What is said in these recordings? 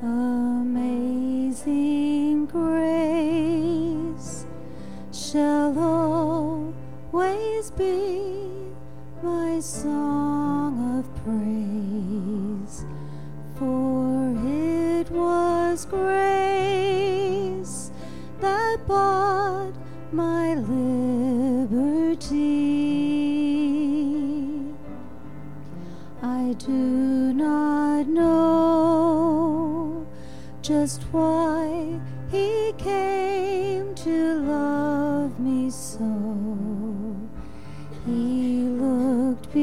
Amazing grace shall always be my song of praise, for it was grace that bought my liberty. I do not know just why he came to love me so. He looked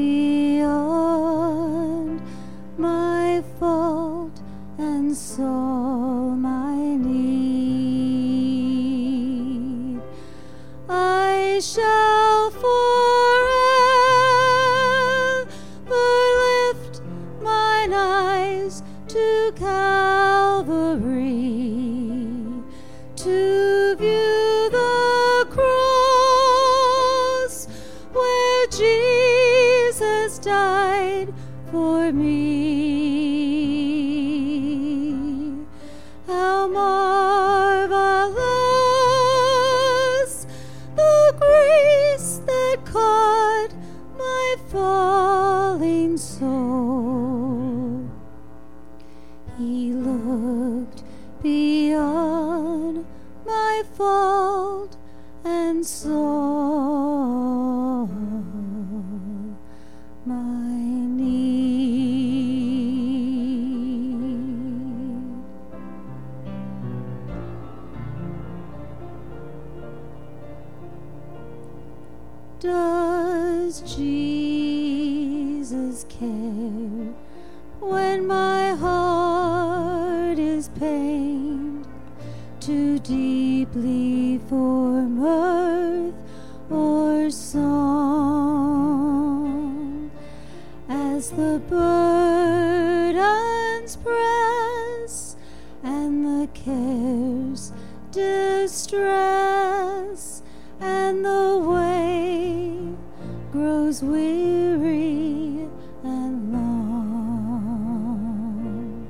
beyond my fault and saw my need. I shall forever lift mine eyes to Calvary, to view the cross where Jesus died for me. How marvelous the grace that caught my falling soul. He looked beyond my fault and saw my need. Does Jesus care when my heart is pained too deeply for mirth or song? As the burdens press and the cares distress and the way grows weary and long.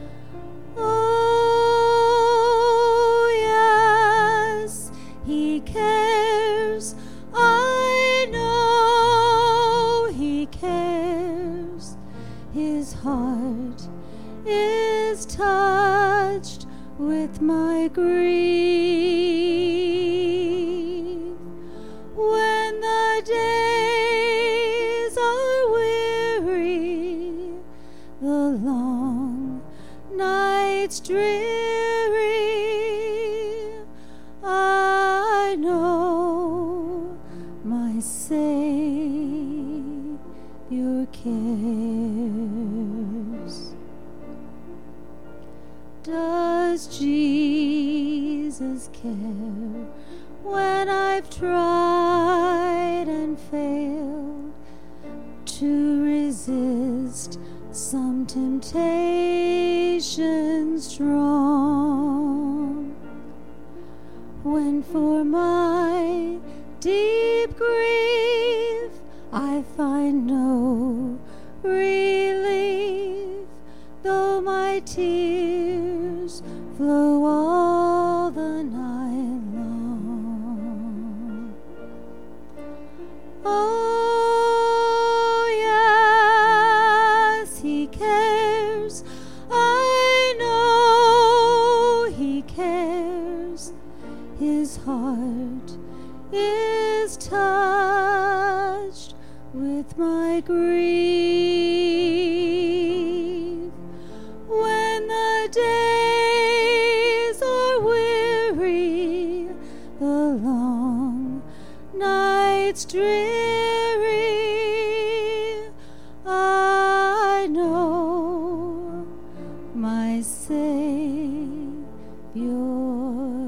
Oh, yes, he cares. I know he cares. His heart is touched with my grief. When the days are weary, the long nights dreary, I know my Savior cares. Does Jesus care when I've tried and failed to resist some temptation strong? When for my deep grief I find no relief, though my tears flow all the night long. Oh, yes, he cares. I know he cares. His heart is touched with my grief. When the days are weary, the long nights dreary, I know my Savior